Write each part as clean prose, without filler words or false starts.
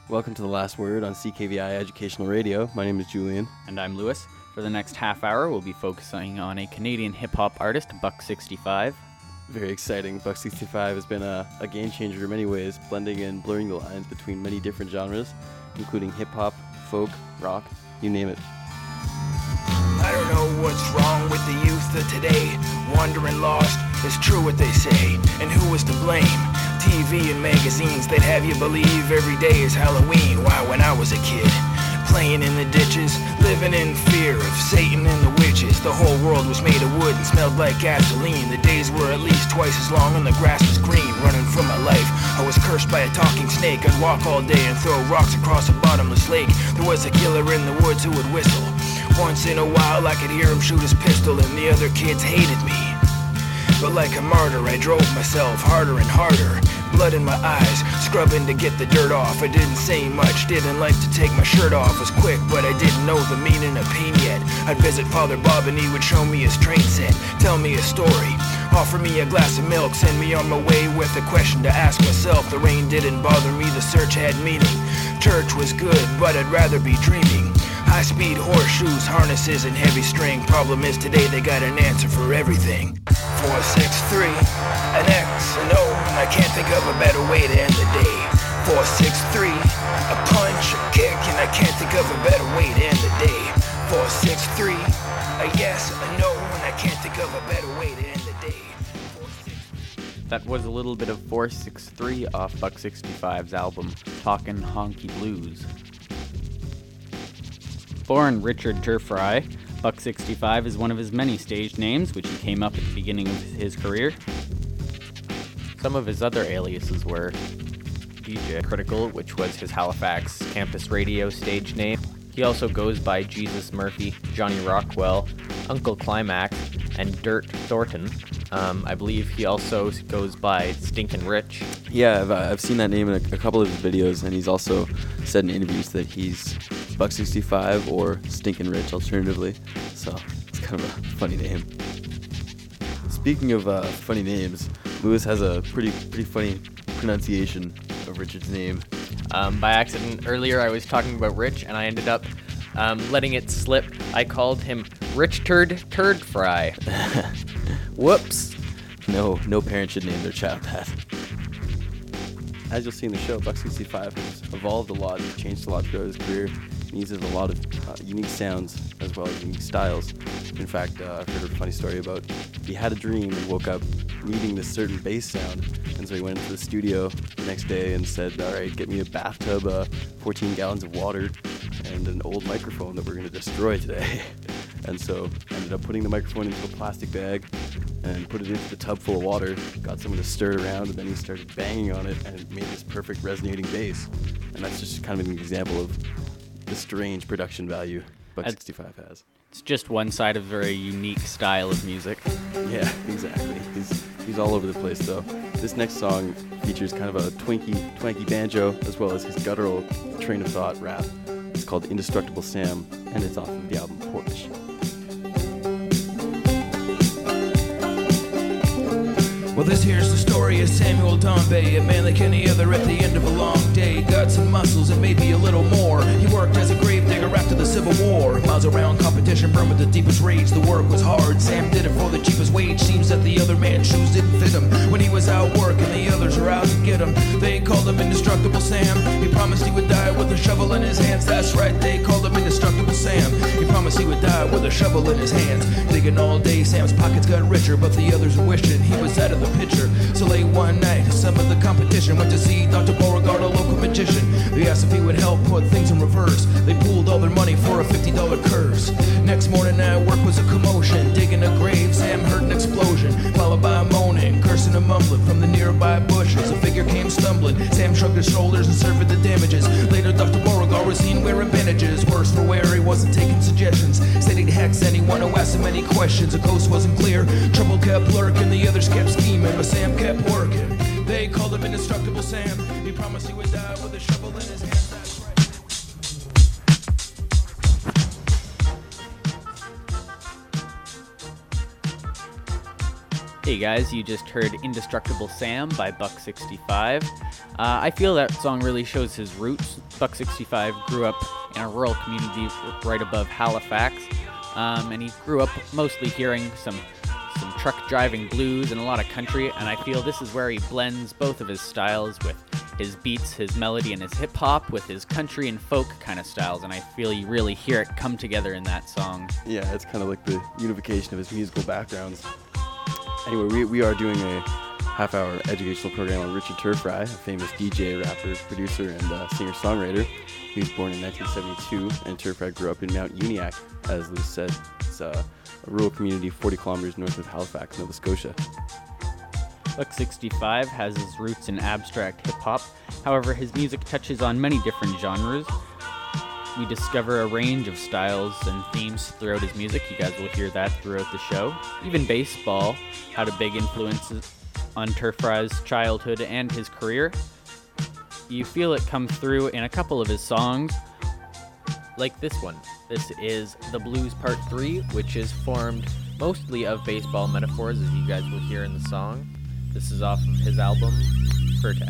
Welcome to The Last Word on CKVI Educational Radio. My name is Julian. And I'm Lewis. For the next half hour, we'll be focusing on a Canadian hip-hop artist, Buck 65. Very exciting. Buck 65 has been a game changer in many ways, blending and blurring the lines between many different genres, including hip-hop, folk, rock, you name it. I don't know what's wrong with the youth of today. Wandering lost, it's true what they say. And who is to blame? TV and magazines that have you believe every day is Halloween. Why, when I was a kid, playing in the ditches, living in fear of Satan and the witches. The whole world was made of wood and smelled like gasoline. The days were at least twice as long and the grass was green. Running from my life, I was cursed by a talking snake. I'd walk all day and throw rocks across a bottomless lake. There was a killer in the woods who would whistle. Once in a while I could hear him shoot his pistol, and the other kids hated me. But like a martyr, I drove myself harder and harder. Blood in my eyes, scrubbing to get the dirt off. I didn't say much, didn't like to take my shirt off. Was quick, but I didn't know the meaning of pain yet. I'd visit Father Bob and he would show me his train set, tell me a story, offer me a glass of milk, send me on my way with a question to ask myself. The rain didn't bother me, the search had meaning. Church was good, but I'd rather be dreaming. High-speed horseshoes, harnesses, and heavy string. Problem is today they got an answer for everything. 4, 6, 3, an X, an O, and I can't think of a better way to end the day. 4, 6, 3, a punch, a kick, and I can't think of a better way to end the day. 4, 6, 3, a yes, a no, and I can't think of a better way to end the day. 4, 6... That was a little bit of 463 off Buck 65's album, Talkin' Honky Blues. Born Richard Turfry, Buck 65 is one of his many stage names, which he came up at the beginning of his career. Some of his other aliases were DJ Critical, which was his Halifax campus radio stage name. He also goes by Jesus Murphy, Johnny Rockwell, Uncle Climax, and Dirt Thornton. I believe he also goes by Stinkin' Rich. Yeah, I've seen that name in a couple of his videos, and he's also said in interviews that he's Buck 65 or Stinkin' Rich alternatively, so it's kind of a funny name. Speaking of funny names, Lewis has a pretty funny pronunciation of Richard's name. By accident, earlier I was talking about Rich, and I ended up letting it slip. I called him Rich Turd Fry. Whoops! No parent should name their child that. As you'll see in the show, Buck 65 has evolved a lot. He's changed a lot throughout his career. He uses a lot of unique sounds as well as unique styles. In fact, I've heard a funny story about he had a dream and woke up needing this certain bass sound, and so he went into the studio the next day and said, all right, get me a bathtub, 14 gallons of water, and an old microphone that we're going to destroy today. And so ended up putting the microphone into a plastic bag and put it into the tub full of water, got someone to stir it around, and then he started banging on it, and it made this perfect resonating bass. And that's just kind of an example of the strange production value Buck 65 has. It's just one side of a very unique style of music. Yeah, exactly. He's all over the place, though. This next song features kind of a twanky banjo, as well as his guttural train of thought rap. It's called Indestructible Sam, and it's off of the album Porch. Well, this here's the story of Samuel Dombey, a man like any other at the end of a long day. Guts and muscles and maybe a little more. He worked as a gravedigger after the Civil War. Miles around, competition burned with the deepest rage. The work was hard, Sam did it for the cheapest wage. Seems that the other man's shoes didn't fit him when he was out working, the others were out to get him. They called him Indestructible Sam. He promised he would die with a shovel in his hands. That's right, they called him Indestructible Sam. He promised he would die with a shovel in his hands. Digging all day, Sam's pockets got richer, but the others were wishing he was out of the picture. So late one night, some of the competition went to see Dr. Beauregard, a local magician. They asked if he would help put things in reverse. They pooled all their money for a $50 curse. Next morning at work was a commotion. Digging a grave, Sam heard an explosion, followed by a moaning, cursing and mumbling from the nearby bushes. A figure came stumbling. Sam shrugged his shoulders and surveyed the damages. Later, Dr. Beauregard was seen wearing bandages. Worse for wear, he wasn't taking suggestions. Said he'd hex anyone who asked him any questions. The coast wasn't clear. Trouble kept lurking. The others kept scheming, but Sam kept working. They called him Indestructible Sam. He promised he would die with a shovel in his hand. That's right. Hey guys, you just heard Indestructible Sam by Buck 65. I feel that song really shows his roots. Buck 65 grew up in a rural community right above Halifax, and he grew up mostly hearing some truck driving blues and a lot of country, and I feel this is where he blends both of his styles with his beats, his melody, and his hip-hop with his country and folk kind of styles, and I feel you really hear it come together in that song. Yeah, it's kind of like the unification of his musical backgrounds. Anyway, we are doing a half-hour educational program on Richard Turfry, a famous DJ, rapper, producer, and singer-songwriter. He was born in 1972, and Turfry grew up in Mount Uniacke, as Lou said. It's a rural community 40 kilometers north of Halifax, Nova Scotia. Buck 65 has his roots in abstract hip-hop. However, his music touches on many different genres. We discover a range of styles and themes throughout his music. You guys will hear that throughout the show. Even baseball had a big influence on Turfry's childhood and his career. You feel it come through in a couple of his songs, like this one. This is The Blues Part 3, which is formed mostly of baseball metaphors, as you guys will hear in the song. This is off of his album, Vertex.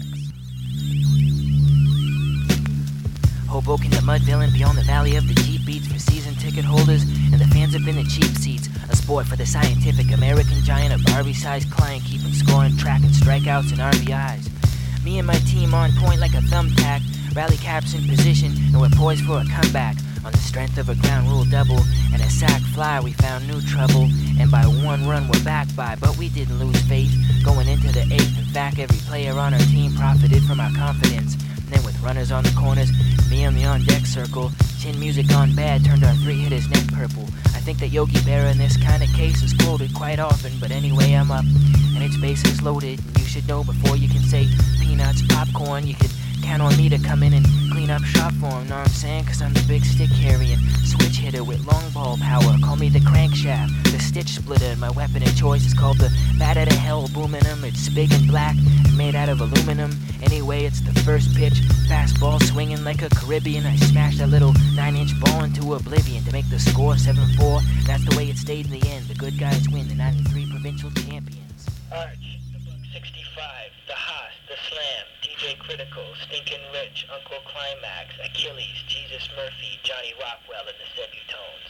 Hoboken to Mudville and beyond the valley of the cheap beats for season ticket holders, and the fans have been the cheap seats. A sport for the scientific American giant, a Barbie-sized client keeping score and tracking strikeouts and RBIs. Me and my team on point like a thumbtack, rally caps in position, and we're poised for a comeback. On the strength of a ground rule double and a sac fly, we found new trouble, and by one run we're back by, but we didn't lose faith. Going into the eighth, in fact, every player on our team profited from our confidence. And then with runners on the corners, me on the on-deck circle, chin music on bad turned our three hitters neck purple. I think that Yogi Berra in this kind of case is quoted quite often, but anyway I'm up, and its bases loaded. And you should know before you can say peanuts, popcorn, you could count on me to come in and clean up shop for him, know what I'm saying? Cause I'm the big stick carrying switch hitter with long ball power. Call me the crankshaft, the stitch splitter. My weapon of choice is called the bat out of hell booming 'em. It's big and black and made out of aluminum. Anyway, it's the first pitch, fastball swinging like a Caribbean. I smashed that little 9-inch ball into oblivion to make the score 7-4. That's the way it stayed in the end. The good guys win, the 93 provincial champions. Arch, the Buck 65, the Haas, the Slam, DJ Critical, Stinkin' Rich, Uncle Climax, Achilles, Jesus Murphy, Johnny Rockwell, and the Sebutones.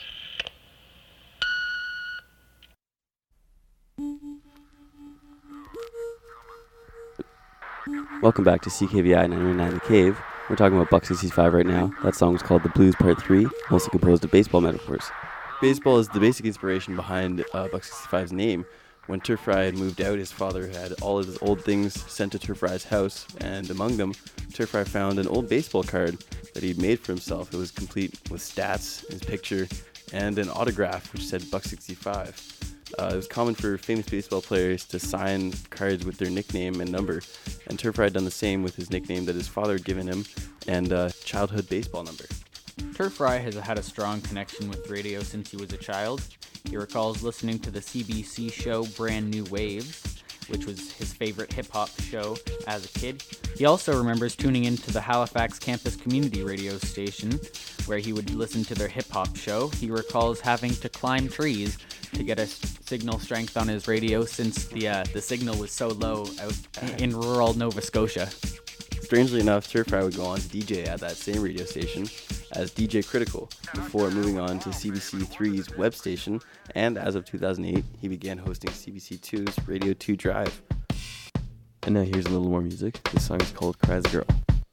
Welcome back to CKVI 99 The Cave. We're talking about Buck 65 right now. That song was called The Blues Part 3, mostly composed of baseball metaphors. Baseball is the basic inspiration behind Buck 65's name. When Turfry had moved out, his father had all of his old things sent to Turfry's house, and among them, Turfry found an old baseball card that he'd made for himself. It was complete with stats, his picture, and an autograph which said Buck 65. It was common for famous baseball players to sign cards with their nickname and number, and Turfry had done the same with his nickname that his father had given him and childhood baseball number. Turfry has had a strong connection with radio since he was a child. He recalls listening to the CBC show Brand New Waves, which was his favorite hip-hop show as a kid. He also remembers tuning into the Halifax campus community radio station, where he would listen to their hip-hop show. He recalls having to climb trees to get a signal strength on his radio since the signal was so low out in rural Nova Scotia. Strangely enough, Turfry would go on to DJ at that same radio station as DJ Critical before moving on to CBC3's web station, and as of 2008, he began hosting CBC2's Radio 2 Drive. And now here's a little more music. This song is called Cries Girl.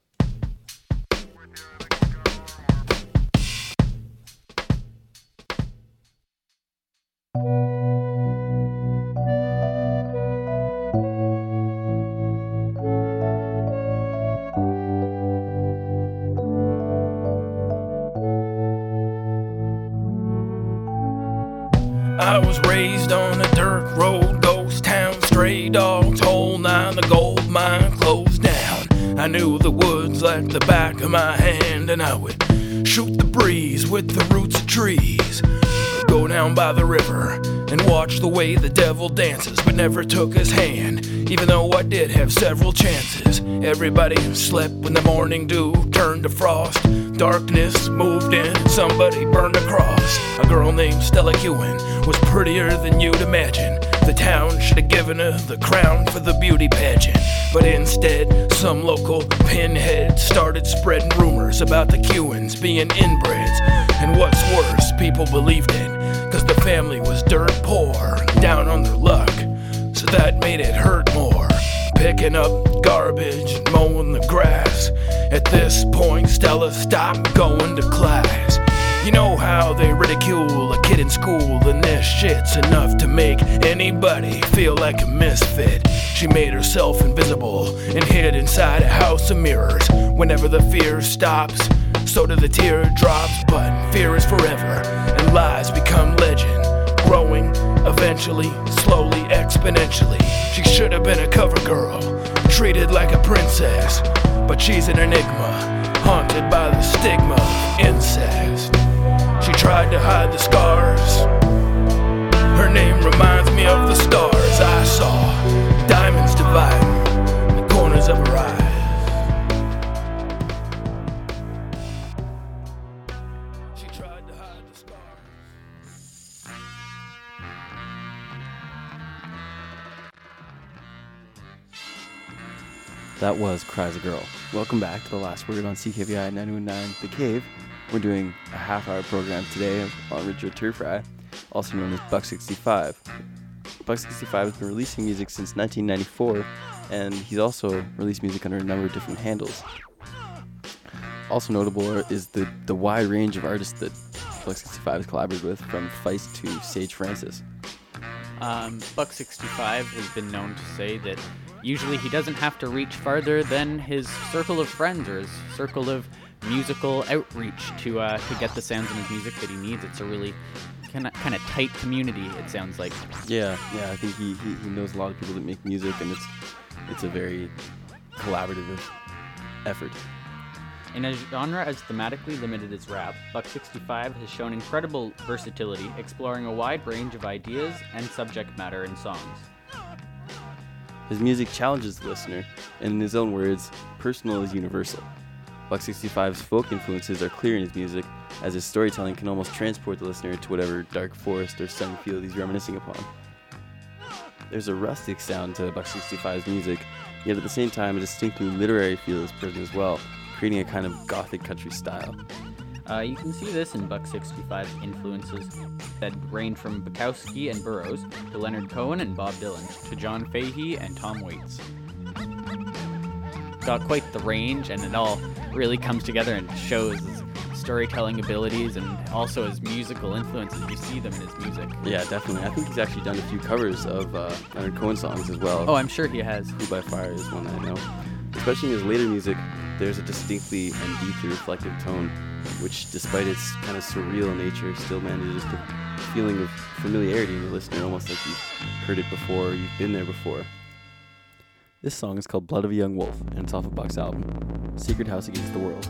I was raised on a dirt road, ghost town, stray dogs, whole nine, the gold mine closed down. I knew the woods like the back of my hand, and I would shoot the breeze with the roots of trees. Go down by the river and watch the way the devil dances, but never took his hand, even though I did have several chances. Everybody slept when the morning dew turned to frost. Darkness moved in and somebody burned a cross. A girl named Stella Ewan was prettier than you'd imagine. The town should have given her the crown for the beauty pageant, but instead, some local pinhead started spreading rumors about the Kewans being inbreds. And what's worse, people believed it, cause the family was dirt poor, down on their luck, so that made it hurt more. Picking up garbage and mowing the grass. At this point, Stella stopped going to class. You know how they ridicule a kid in school, and this shit's enough to make anybody feel like a misfit. She made herself invisible and hid inside a house of mirrors. Whenever the fear stops, so do the teardrops. But fear is forever, and lies become legend, growing eventually, slowly, exponentially. She should have been a cover girl, treated like a princess, but she's an enigma, haunted by the stigma of incest. She tried to hide the scars. Her name reminds me of the stars I saw, diamonds dividing the corners of her eyes. She tried to hide the scars. That was Cries a Girl. Welcome back to The Last Word on CKVI 919 The Cave. We're doing a half-hour program today on Richard Turfry, also known as Buck 65. Buck 65 has been releasing music since 1994, and he's also released music under a number of different handles. Also notable is the wide range of artists that Buck 65 has collaborated with, from Feist to Sage Francis. Buck 65 has been known to say that usually he doesn't have to reach farther than his circle of friends or his circle of musical outreach to get the sounds in his music that he needs. It's a really kind of tight community, it sounds like. Yeah, I think he knows a lot of people that make music, and it's a very collaborative effort. In a genre as thematically limited as rap, Buck 65 has shown incredible versatility, exploring a wide range of ideas and subject matter in songs. His music challenges the listener, and in his own words, personal is universal. Buck 65's folk influences are clear in his music, as his storytelling can almost transport the listener to whatever dark forest or sunny field he's reminiscing upon. There's a rustic sound to Buck 65's music, yet at the same time a distinctly literary feel is present as well, creating a kind of gothic country style. You can see this in Buck 65's influences that range from Bukowski and Burroughs to Leonard Cohen and Bob Dylan to John Fahey and Tom Waits. Got quite the range, and it all really comes together and shows his storytelling abilities and also his musical influences. You see them in his music. Yeah, definitely. I think he's actually done a few covers of Leonard Cohen songs as well. Oh, I'm sure he has. Who by Fire is one that I know. Especially in his later music, there's a distinctly and deeply reflective tone, which, despite its kind of surreal nature, still manages the feeling of familiarity in the listener, almost like you've heard it before, or you've been there before. This song is called Blood of a Young Wolf, and it's off of Buck's album, Secret House Against the World.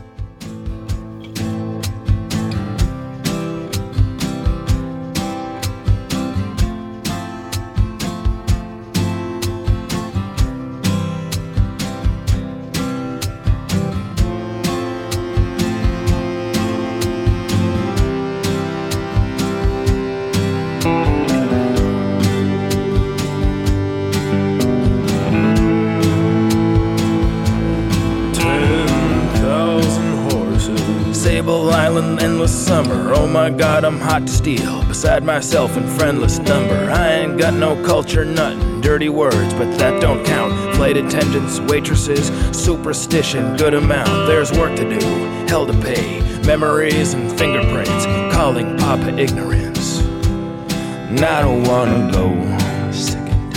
Summer, oh my god, I'm hot to steal. Beside myself in friendless number. I ain't got no culture, nothing. Dirty words, but that don't count. Flight attendants, waitresses, superstition, good amount. There's work to do, hell to pay. Memories and fingerprints, calling Papa ignorance. And I don't wanna go. Sick and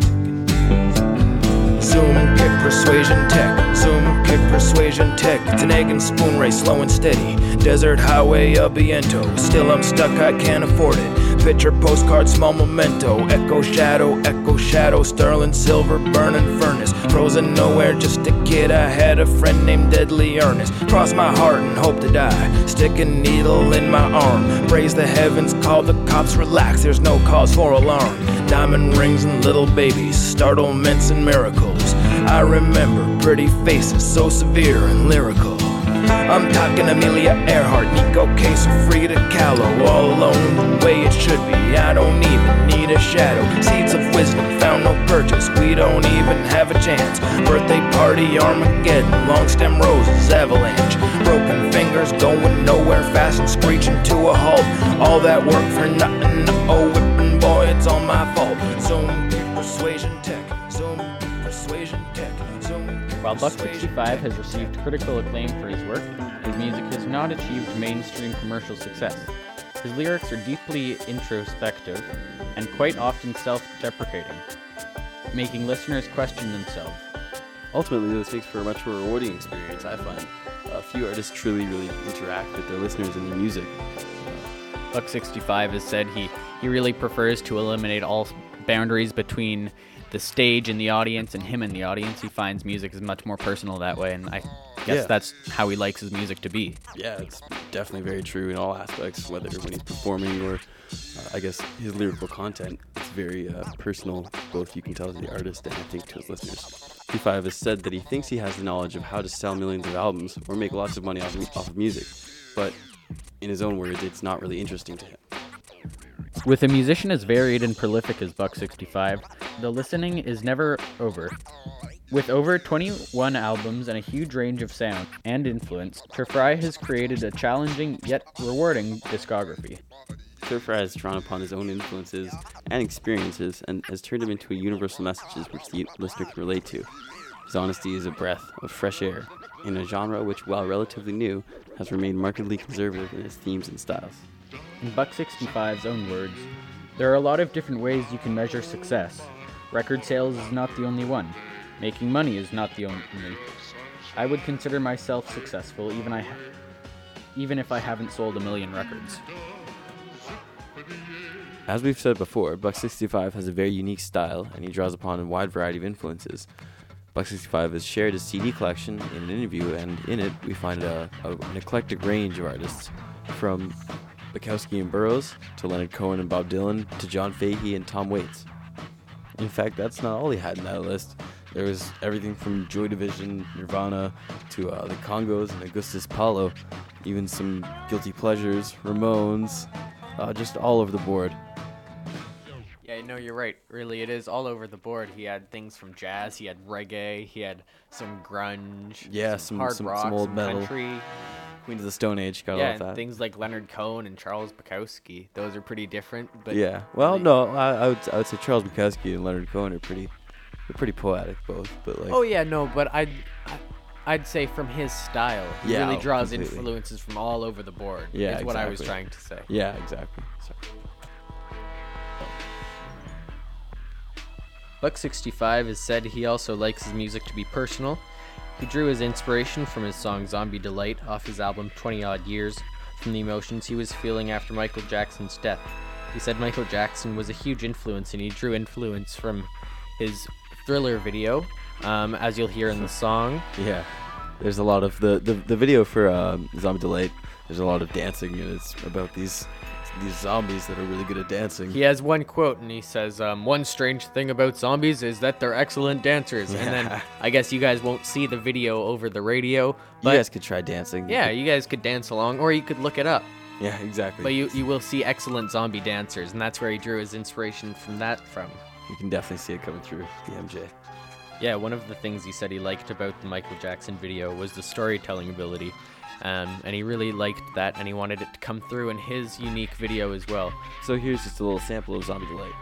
tired. Zoom, kick, persuasion, tech. Zoom, kick, persuasion, tech. It's an egg and spoon race, slow and steady. Desert highway of Viento. Still I'm stuck, I can't afford it. Picture, postcard, small memento. Echo, shadow, sterling silver, burning furnace. Frozen nowhere, just a kid. I had a friend named Deadly Ernest. Cross my heart and hope to die. Stick a needle in my arm. Praise the heavens, call the cops, relax. There's no cause for alarm. Diamond rings and little babies, startlements and miracles. I remember pretty faces, so severe and lyrical. I'm talking Amelia Earhart, Nico Case, Frida Kahlo, all alone the way it should be. I don't even need a shadow. Seeds of wisdom found no purchase. We don't even have a chance. Birthday party, Armageddon, long stem roses, avalanche. Broken fingers going nowhere fast and screeching to a halt. All that work for nothing. Oh, whipping boy, it's all my fault. Zoom persuasion tech. Zoom persuasion tech. While Buck 65 has received critical acclaim for his work, his music has not achieved mainstream commercial success. His lyrics are deeply introspective and quite often self-deprecating, making listeners question themselves. Ultimately, this makes for a much more rewarding experience, I find. Few artists truly interact with their listeners and their music. Buck 65 has said he really prefers to eliminate all boundaries between the stage and the audience and him and the audience. He finds music is much more personal that way, and I guess that's how he likes his music to be. Yeah, it's definitely very true in all aspects, whether when he's performing or I guess his lyrical content. It's very personal, both you can tell to the artist and I think to his listeners. 65 has said that he thinks he has the knowledge of how to sell millions of albums or make lots of money off of music, but in his own words, it's not really interesting to him. With a musician as varied and prolific as Buck 65, the listening is never over. With over 21 albums and a huge range of sound and influence, Turfry has created a challenging yet rewarding discography. Turfry has drawn upon his own influences and experiences and has turned them into universal messages which the listener can relate to. His honesty is a breath of fresh air in a genre which, while relatively new, has remained markedly conservative in its themes and styles. In Buck 65's own words, there are a lot of different ways you can measure success. Record sales is not the only one. Making money is not the only. I would consider myself successful even if I haven't sold 1 million records. As we've said before, Buck 65 has a very unique style and he draws upon a wide variety of influences. Buck 65 has shared his CD collection in an interview, and in it we find an eclectic range of artists, from Bukowski and Burroughs, to Leonard Cohen and Bob Dylan, to John Fahey and Tom Waits. In fact, that's not all he had in that list. There was everything from Joy Division, Nirvana, to the Congos and Augustus Paulo, even some Guilty Pleasures, Ramones, just all over the board. Yeah, no, you're right. Really, it is all over the board. He had things from jazz, he had reggae, he had some grunge, some hard rock, some old some metal. country. Queen of the Stone Age, got all of Yeah, that. things like Leonard Cohen and Charles Bukowski. Those are pretty different. But Yeah, well, no, I would say Charles Bukowski and Leonard Cohen are pretty poetic both, but like. Oh yeah, no, but I'd say from his style, he really draws completely. influences from all over the board. Yeah, is what I was exactly. trying to say. Yeah, exactly. Sorry. Buck 65 has said he also likes his music to be personal. He drew his inspiration from his song Zombie Delight off his album 20 Odd Years from the emotions he was feeling after Michael Jackson's death. He said Michael Jackson was a huge influence, and he drew influence from his Thriller video, as you'll hear in the song. Yeah, there's a lot of the video for Zombie Delight. There's a lot of dancing, and it's about these zombies that are really good at dancing. He has one quote, and he says, one strange thing about zombies is that they're excellent dancers. Yeah. And then I guess you guys won't see the video over the radio, but you guys could try dancing. yeah, you guys could dance along, or you could look it up. Yeah, exactly. But you will see excellent zombie dancers, and that's where he drew his inspiration from. You can definitely see it coming through the MJ. Yeah, one of the things he said he liked about the Michael Jackson video was the storytelling ability. And he really liked that, and he wanted it to come through in his unique video as well. So here's just a little sample of Zombie Delight.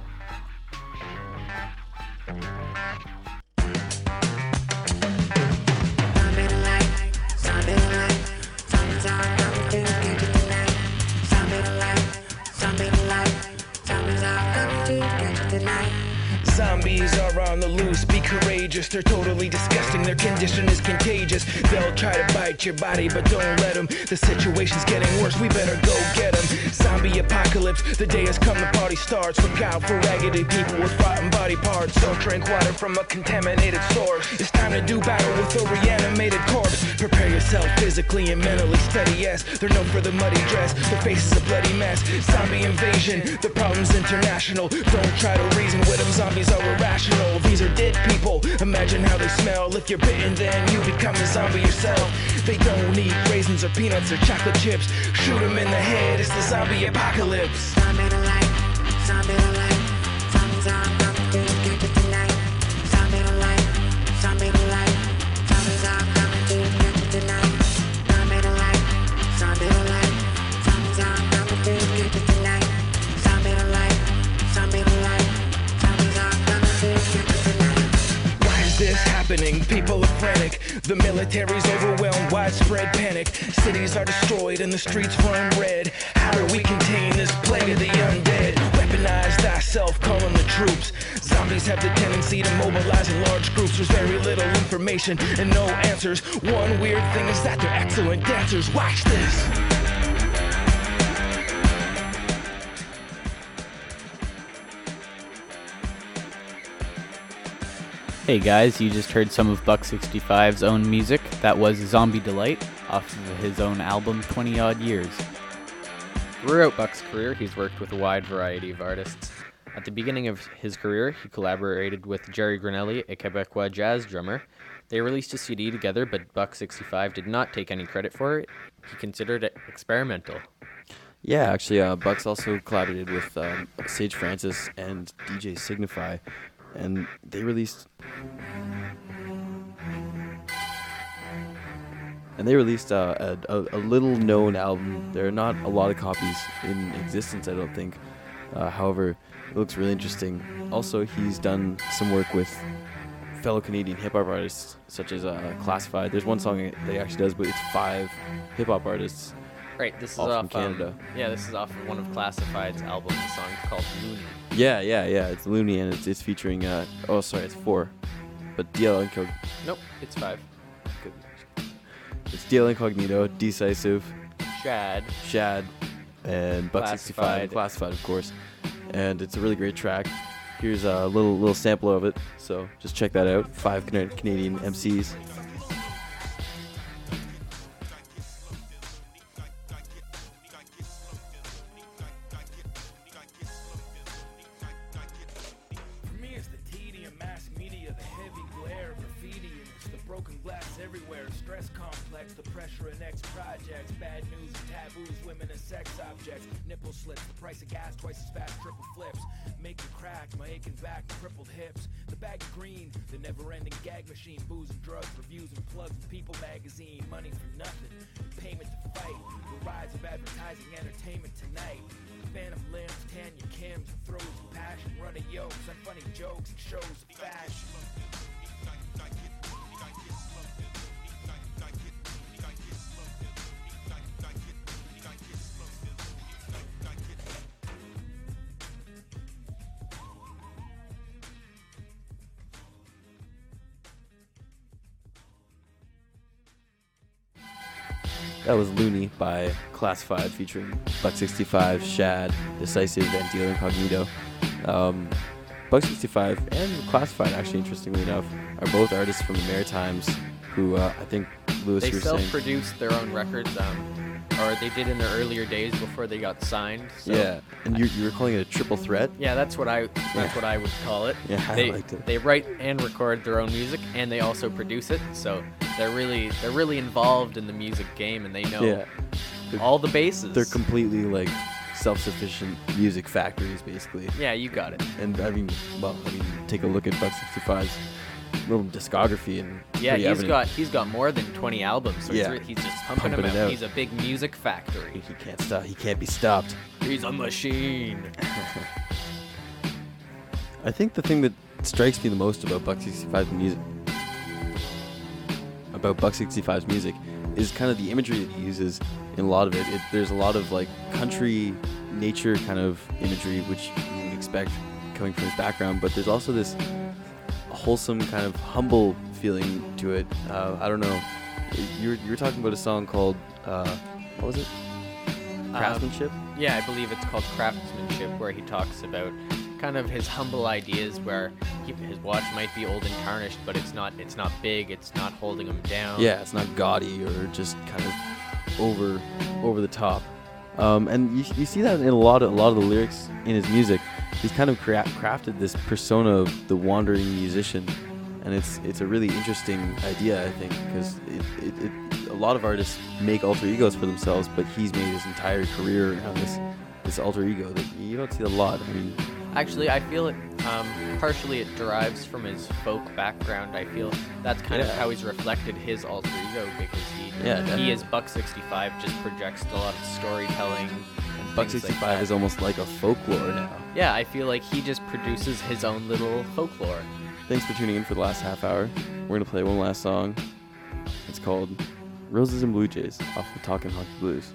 Zombies are on the loose, be courageous. They're totally disgusting, their condition is contagious. They'll try to bite your body, but don't let them. The situation's getting worse, we better go get them. Zombie apocalypse, the day has come, the party starts. Look out for raggedy people with rotten body parts. Don't drink water from a contaminated source. It's time to do battle with a reanimated corpse. Prepare yourself physically and mentally steady, yes. They're known for the muddy dress, their face is a bloody mess. Zombie invasion, the problem's international. Don't try to reason with them, zombies are irrational. These are dead people people. Imagine how they smell. If you're bitten, then you become a zombie yourself. They don't eat raisins or peanuts or chocolate chips. Shoot them in the head, it's the zombie apocalypse. Zombie to life, zombie to life. Zombies are coming to get you tonight. Zombie to life, zombie to life. Zombies are coming to get you tonight. Zombie to life, zombie to life. Zombies are coming to get you tonight. Zombie to life, zombie to life. Zombies are coming to get you tonight. Why is this happening? People are frantic. The military's overwhelmed, widespread panic. Cities are destroyed and the streets run red. How do we contain this plague of the undead? Weaponize thyself, call on the troops. Zombies have the tendency to mobilize in large groups. There's very little information and no answers. One weird thing is that they're excellent dancers. Watch this. Hey guys, you just heard some of Buck 65's own music. That was Zombie Delight off of his own album 20 Odd Years. Throughout Buck's career, he's worked with a wide variety of artists. At the beginning of his career, he collaborated with Jerry Granelli, a Quebecois jazz drummer. They released a CD together, but Buck 65 did not take any credit for it. He considered it experimental. Yeah, actually, Bucks also collaborated with Sage Francis and DJ Signify, and they released a little-known album. There are not a lot of copies in existence, I don't think. However, it looks really interesting. Also, he's done some work with fellow Canadian hip-hop artists, such as Classified. There's one song that he actually does, but it's 5 hip-hop artists. Right, this is all off from Canada. This is off of one of Classified's albums. The song's called Loony. Yeah. It's Loony, and it's featuring. It's 4, but DL Incognito. Nope, it's 5. It's DL Incognito, Decisive, Shad, and Buck 65, Classified, of course. And it's a really great track. Here's a little sample of it. So just check that out. 5 Canadian MCs. Broken glass everywhere, stress complex, the pressure of next projects, bad news and taboos, women and sex objects, nipple slits, the price of gas twice as fast, triple flips, make you crack, my aching back, crippled hips, the bag of green, the never-ending gag machine, booze and drugs, reviews and plugs, the People magazine, money for nothing, payment to fight, the rise of advertising, entertainment tonight, phantom limbs, Tanya Kims, throws of passion, running yokes, unfunny jokes, and shows of fashion. That was Loony by Classified featuring Buck 65, Shad, Decisive, and DL Incognito. Buck 65 and Classified, actually, interestingly enough, are both artists from the Maritimes who I think, Lewis, they you were saying... self-produced their own records, or they did in their earlier days before they got signed. So. Yeah, and you were calling it a triple threat? Yeah, that's what I would call it. Yeah, I liked it. They write and record their own music, and they also produce it. So they're really involved in the music game, and they know all the bases. They're completely self-sufficient music factories, basically. Yeah, you got it. And take a look at Buck 65's little discography, and he's got more than 20 albums. So he's just pumping them out. He's a big music factory. He can't stop. He can't be stopped. He's a machine. I think the thing that strikes me the most about Buck 65's music, is kind of the imagery that he uses in a lot of it. There's a lot of country nature kind of imagery, which you would expect coming from his background, but there's also this wholesome kind of humble feeling to it. I don't know. You were talking about a song called what was it? Craftsmanship? Yeah, I believe it's called Craftsmanship, where he talks about kind of his humble ideas, where his watch might be old and tarnished, but it's not big, it's not holding him down. Yeah, it's not gaudy or just kind of over the top. And you see that in a lot of the lyrics in his music. He's kind of crafted this persona of the wandering musician, and it's a really interesting idea, I think, because a lot of artists make alter egos for themselves, but he's made his entire career around this alter ego that you don't see a lot. I mean, actually, I feel it partially it derives from his folk background. I feel that's kind of how he's reflected his alter ego, because he is Buck 65, just projects a lot of storytelling. Buck 65 is almost like a folklore now. Yeah, I feel like he just produces his own little folklore. Thanks for tuning in for the last half hour. We're going to play one last song. It's called Roses and Blue Jays off of Talkin' Honky Blues.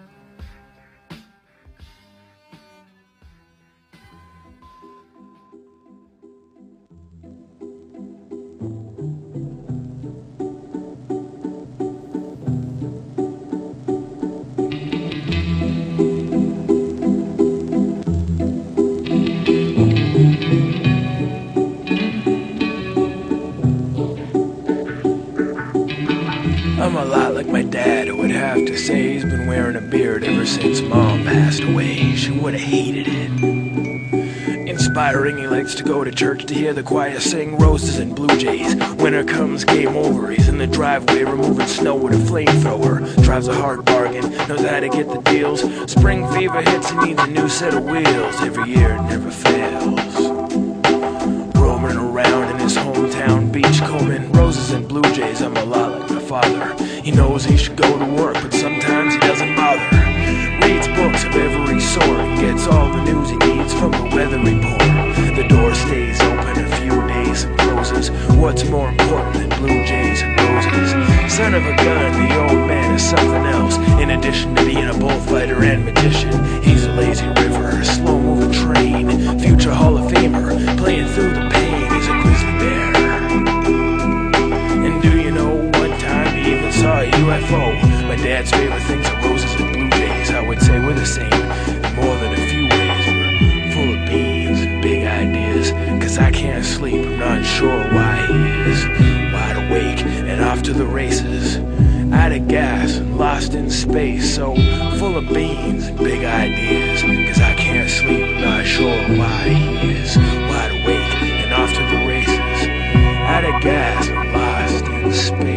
I'm a lot like my dad, who would have to say he's been wearing a beard ever since Mom passed away. She would have hated it. Inspiring, he likes to go to church to hear the choir sing Roses and Blue Jays. Winter comes, game over. He's in the driveway removing snow with a flamethrower. Drives a hard bargain, knows how to get the deals. Spring fever hits and needs a new set of wheels. Every year it never fails. Roaming around in his hometown, beachcombing roses and blue jays. I'm a lot like my father. He knows he should go to work, but sometimes he doesn't bother. Reads books of every sort, gets all the news he needs from the weather report. The door stays open a few days and closes. What's more important than blue jays and roses? Son of a gun, the old man is something else. In addition to being a bullfighter and magician, he's a lazy river, slow-moving train, future Hall of Famer, playing through the pain. He's a grizzly bear. And do you know one time he even saw a UFO? My dad's favorite things are roses and blue jays. I would say we're the same in more than a few ways. We're full of beans and big ideas. Cause I can't sleep, I'm not sure why he is. Wide awake and off to the races. Out of gas and lost in space. So full of beans and big ideas. Cause I can't sleep, I'm not sure why he is. Wide awake and off to the races. Out of gas and lost in space.